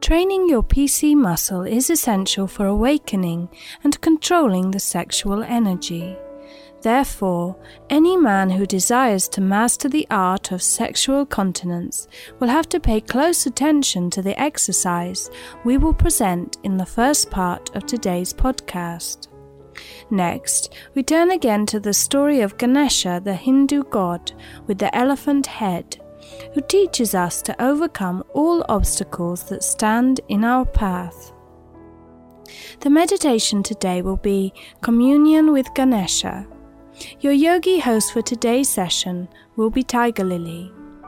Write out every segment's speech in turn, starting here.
Training your PC muscle is essential for awakening and controlling the sexual energy. Therefore, any man who desires to master the art of sexual continence will have to pay close attention to the exercise we will present in the first part of today's podcast. Next, we turn again to the story of Ganesha, the Hindu god with the elephant head, who teaches us to overcome all obstacles that stand in our path. The meditation today will be Communion with Ganesha. Your yogi host for today's session will be Tiger Lily.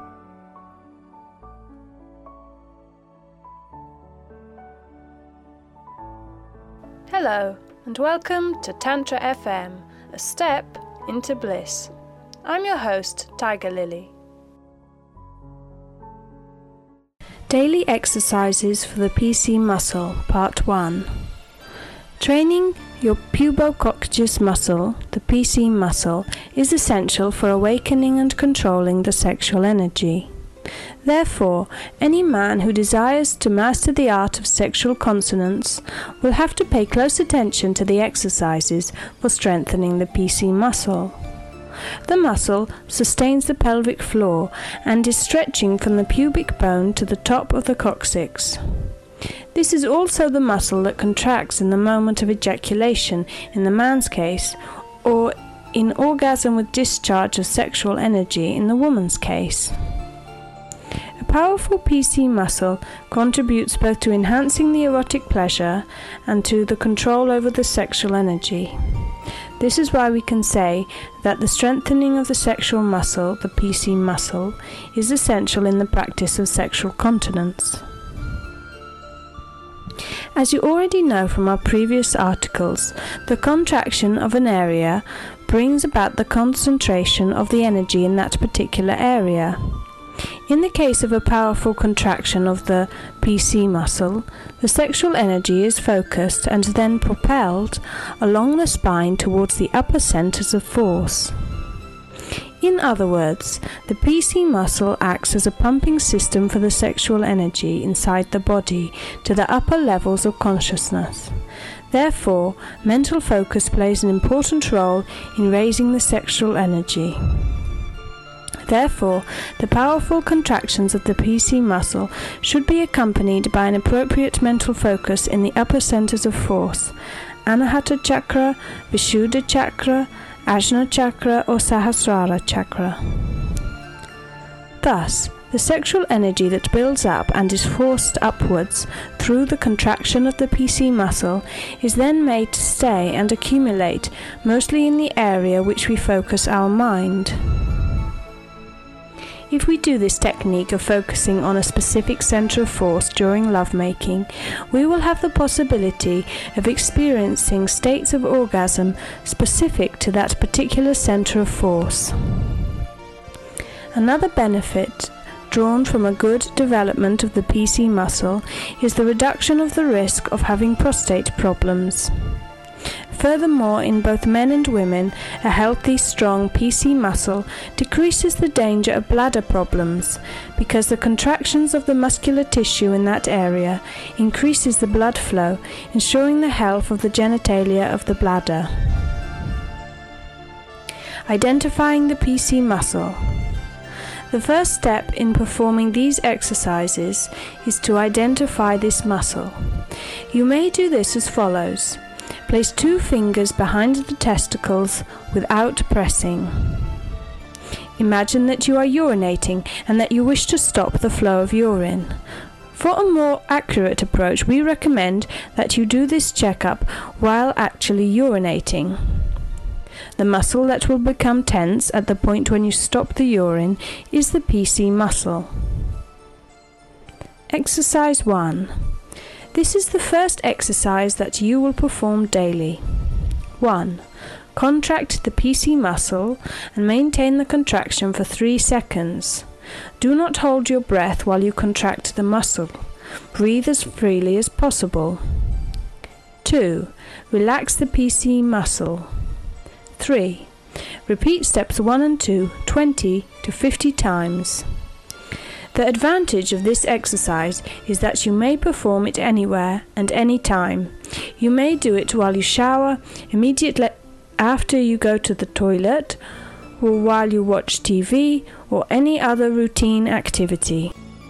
Hello and welcome to Tantra FM, a step into bliss. I'm your host, Tiger Lily. Daily Exercises for the PC Muscle, Part 1. Training your pubococcus muscle, the PC muscle, is essential for awakening and controlling the sexual energy. Therefore, any man who desires to master the art of sexual consonance will have to pay close attention to the exercises for strengthening the PC muscle. The muscle sustains the pelvic floor and is stretching from the pubic bone to the top of the coccyx. This is also the muscle that contracts in the moment of ejaculation in the man's case, or in orgasm with discharge of sexual energy in the woman's case. A powerful PC muscle contributes both to enhancing the erotic pleasure and to the control over the sexual energy. This is why we can say that the strengthening of the sexual muscle, the PC muscle, is essential in the practice of sexual continence. As you already know from our previous articles, the contraction of an area brings about the concentration of the energy in that particular area. In the case of a powerful contraction of the PC muscle, the sexual energy is focused and then propelled along the spine towards the upper centers of force. In other words, the PC muscle acts as a pumping system for the sexual energy inside the body to the upper levels of consciousness. Therefore, mental focus plays an important role in raising the sexual energy. Therefore, the powerful contractions of the PC muscle should be accompanied by an appropriate mental focus in the upper centers of force, Anahata Chakra, Vishuddha Chakra, Ajna Chakra or Sahasrara Chakra. Thus, the sexual energy that builds up and is forced upwards through the contraction of the PC muscle is then made to stay and accumulate mostly in the area which we focus our mind. If we do this technique of focusing on a specific center of force during lovemaking, we will have the possibility of experiencing states of orgasm specific to that particular center of force. Another benefit drawn from a good development of the PC muscle is the reduction of the risk of having prostate problems. Furthermore, in both men and women, a healthy, strong PC muscle decreases the danger of bladder problems because the contractions of the muscular tissue in that area increases the blood flow, ensuring the health of the genitalia of the bladder. Identifying the PC muscle. The first step in performing these exercises is to identify this muscle. You may do this as follows. Place 2 fingers behind the testicles without pressing. Imagine that you are urinating and that you wish to stop the flow of urine. For a more accurate approach, we recommend that you do this checkup while actually urinating. The muscle that will become tense at the point when you stop the urine is the PC muscle. Exercise 1. This is the first exercise that you will perform daily. 1. Contract the PC muscle and maintain the contraction for 3 seconds. Do not hold your breath while you contract the muscle. Breathe as freely as possible. 2. Relax the PC muscle. 3. Repeat steps 1 and 2 20 to 50 times. The advantage of this exercise is that you may perform it anywhere and any time. You may do it while you shower, immediately after you go to the toilet, or while you watch TV, or any other routine activity.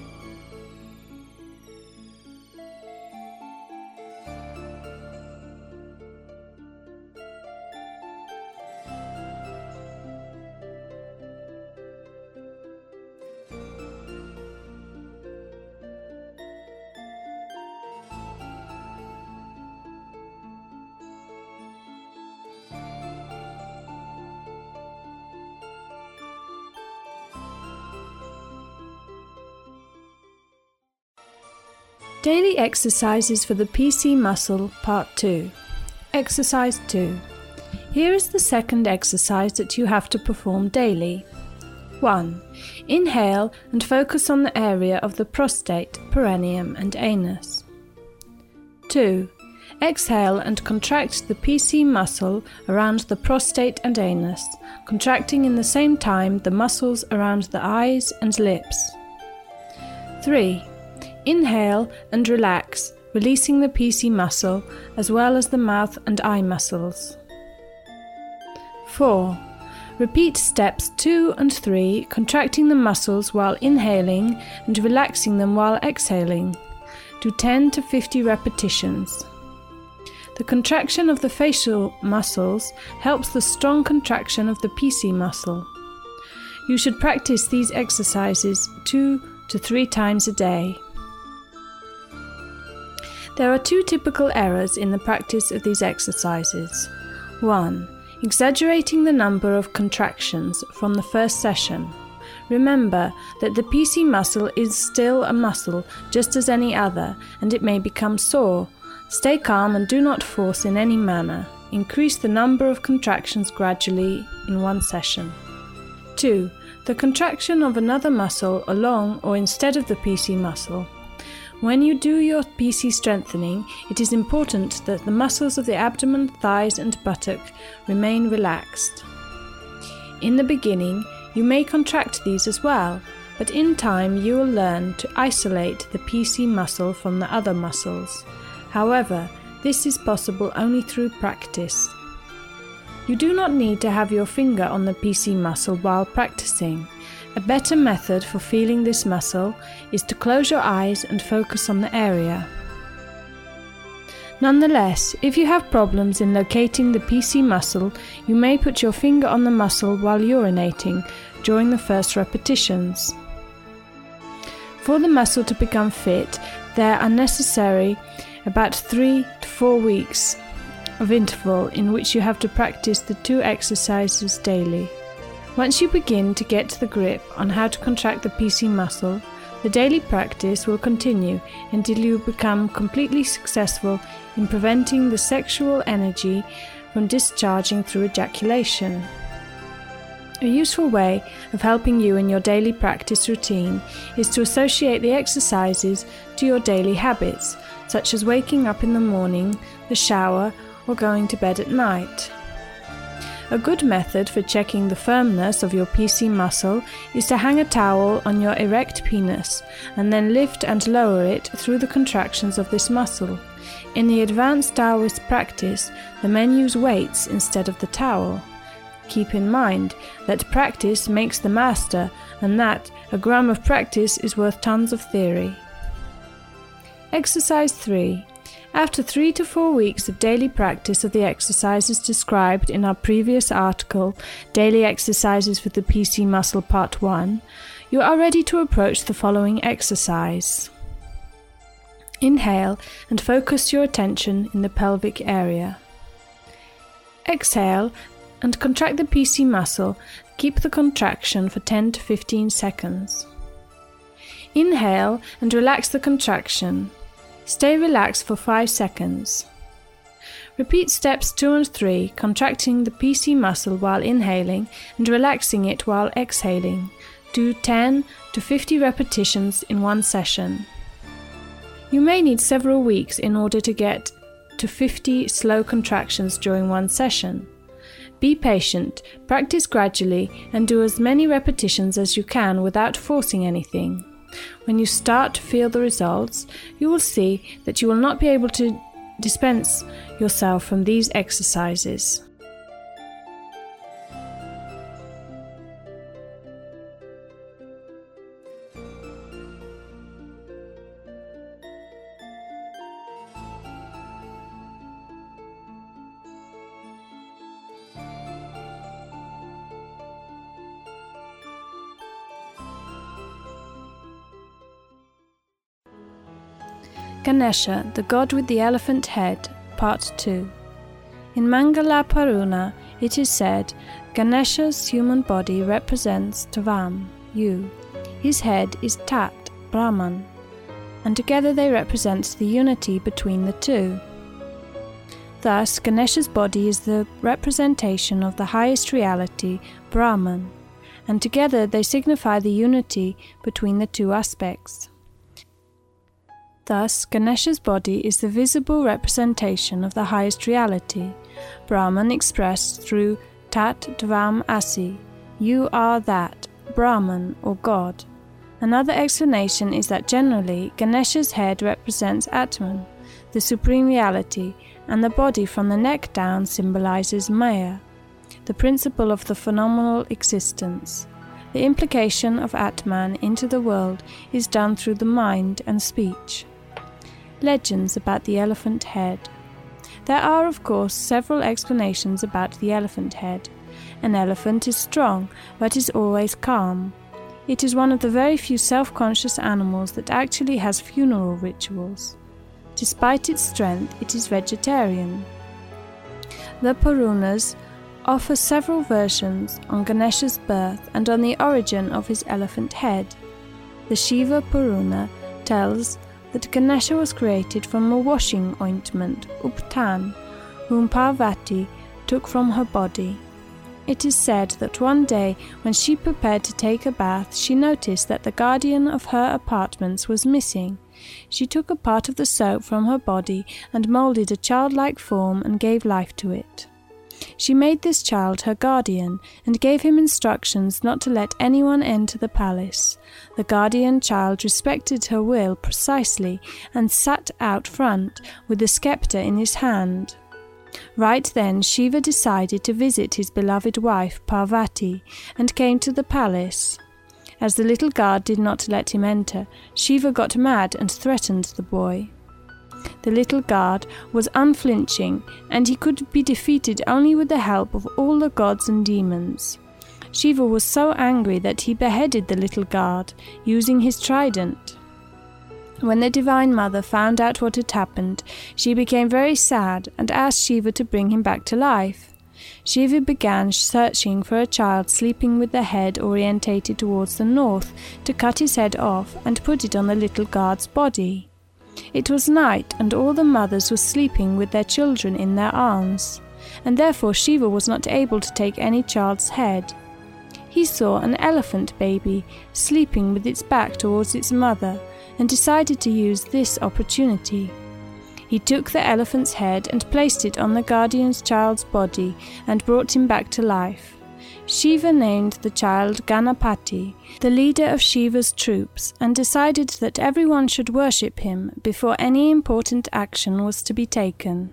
Daily exercises for the PC muscle, Part 2. Exercise 2. Here is the second exercise that you have to perform daily. 1. Inhale and focus on the area of the prostate, perineum and anus. 2. Exhale and contract the PC muscle around the prostate and anus, contracting in the same time the muscles around the eyes and lips. 3. Inhale and relax, releasing the PC muscle as well as the mouth and eye muscles. 4. Repeat steps 2 and 3, contracting the muscles while inhaling and relaxing them while exhaling. Do 10 to 50 repetitions. The contraction of the facial muscles helps the strong contraction of the PC muscle. You should practice these exercises 2 to 3 times a day. There are 2 typical errors in the practice of these exercises. 1. Exaggerating the number of contractions from the first session. Remember that the PC muscle is still a muscle just as any other, and it may become sore. Stay calm and do not force in any manner. Increase the number of contractions gradually in one session. 2. The contraction of another muscle along or instead of the PC muscle. When you do your PC strengthening, it is important that the muscles of the abdomen, thighs and buttock remain relaxed. In the beginning, you may contract these as well, but in time you will learn to isolate the PC muscle from the other muscles. However, this is possible only through practice. You do not need to have your finger on the PC muscle while practicing. A better method for feeling this muscle is to close your eyes and focus on the area. Nonetheless, if you have problems in locating the PC muscle, you may put your finger on the muscle while urinating during the first repetitions. For the muscle to become fit, there are necessary about 3 to 4 weeks of interval in which you have to practice the 2 exercises daily. Once you begin to get the grip on how to contract the PC muscle, the daily practice will continue until you become completely successful in preventing the sexual energy from discharging through ejaculation. A useful way of helping you in your daily practice routine is to associate the exercises to your daily habits, such as waking up in the morning, the shower, or going to bed at night. A good method for checking the firmness of your PC muscle is to hang a towel on your erect penis and then lift and lower it through the contractions of this muscle. In the advanced Taoist practice, the men use weights instead of the towel. Keep in mind that practice makes the master, and that a gram of practice is worth tons of theory. Exercise 3. After 3 to 4 weeks of daily practice of the exercises described in our previous article, Daily Exercises for the PC Muscle Part 1, you are ready to approach the following exercise. Inhale and focus your attention in the pelvic area. Exhale and contract the PC muscle. Keep the contraction for 10 to 15 seconds. Inhale and relax the contraction. Stay relaxed for 5 seconds. Repeat steps 2 and 3, contracting the PC muscle while inhaling and relaxing it while exhaling. Do 10 to 50 repetitions in one session. You may need several weeks in order to get to 50 slow contractions during one session. Be patient, practice gradually, and do as many repetitions as you can without forcing anything. When you start to feel the results, you will see that you will not be able to dispense yourself from these exercises. Ganesha, the god with the elephant head, Part 2. In Mangala Purana, it is said, Ganesha's human body represents Tvam, you. His head is Tat, Brahman, and together they represent the unity between the two. Thus, Ganesha's body is the representation of the highest reality, Brahman, and together they signify the unity between the two aspects. Thus, Ganesha's body is the visible representation of the highest reality, Brahman expressed through Tat Dvam Asi, you are that, Brahman or God. Another explanation is that generally Ganesha's head represents Atman, the supreme reality, and the body from the neck down symbolizes Maya, the principle of the phenomenal existence. The implication of Atman into the world is done through the mind and speech. Legends about the elephant head. There are, of course, several explanations about the elephant head. An elephant is strong, but is always calm. It is one of the very few self-conscious animals that actually has funeral rituals. Despite its strength, it is vegetarian. The Puranas offer several versions on Ganesha's birth and on the origin of his elephant head. The Shiva Purana tells that Ganesha was created from a washing ointment, Uptan, whom Parvati took from her body. It is said that one day when she prepared to take a bath, she noticed that the guardian of her apartments was missing. She took a part of the soap from her body and moulded a childlike form and gave life to it. She made this child her guardian and gave him instructions not to let anyone enter the palace. The guardian child respected her will precisely and sat out front with the scepter in his hand. Right then Shiva decided to visit his beloved wife Parvati and came to the palace. As the little guard did not let him enter, Shiva got mad and threatened the boy. The little guard was unflinching, and he could be defeated only with the help of all the gods and demons. Shiva was so angry that he beheaded the little guard, using his trident. When the Divine Mother found out what had happened, she became very sad and asked Shiva to bring him back to life. Shiva began searching for a child sleeping with the head orientated towards the north to cut his head off and put it on the little guard's body. It was night, and all the mothers were sleeping with their children in their arms, and therefore Shiva was not able to take any child's head. He saw an elephant baby sleeping with its back towards its mother, and decided to use this opportunity. He took the elephant's head and placed it on the guardian's child's body and brought him back to life. Shiva named the child Ganapati, the leader of Shiva's troops, and decided that everyone should worship him before any important action was to be taken.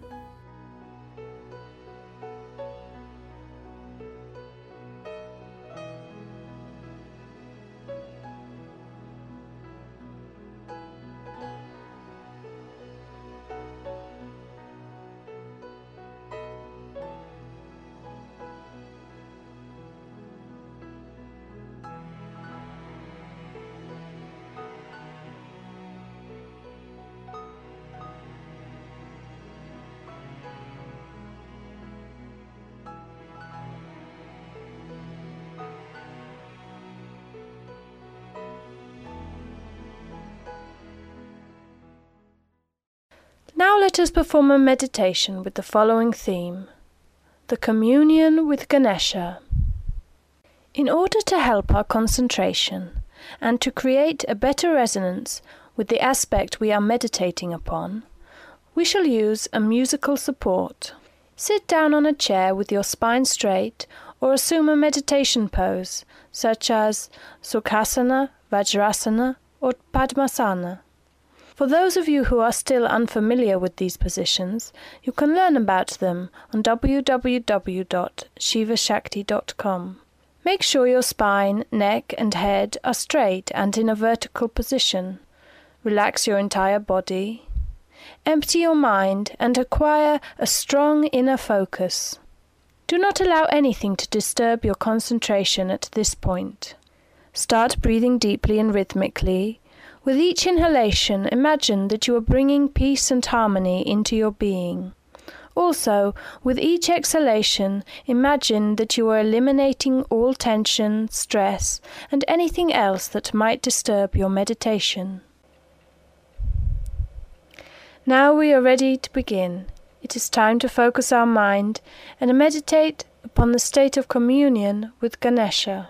Now let us perform a meditation with the following theme: the communion with Ganesha. In order to help our concentration and to create a better resonance with the aspect we are meditating upon, we shall use a musical support. Sit down on a chair with your spine straight or assume a meditation pose such as Sukhasana, Vajrasana or Padmasana. For those of you who are still unfamiliar with these positions, you can learn about them on www.shivashakti.com. Make sure your spine, neck and head are straight and in a vertical position. Relax your entire body. Empty your mind and acquire a strong inner focus. Do not allow anything to disturb your concentration at this point. Start breathing deeply and rhythmically. With each inhalation, imagine that you are bringing peace and harmony into your being. Also, with each exhalation, imagine that you are eliminating all tension, stress, and anything else that might disturb your meditation. Now we are ready to begin. It is time to focus our mind and meditate upon the state of communion with Ganesha.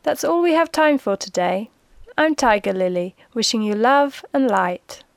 That's all we have time for today. I'm Tiger Lily, wishing you love and light.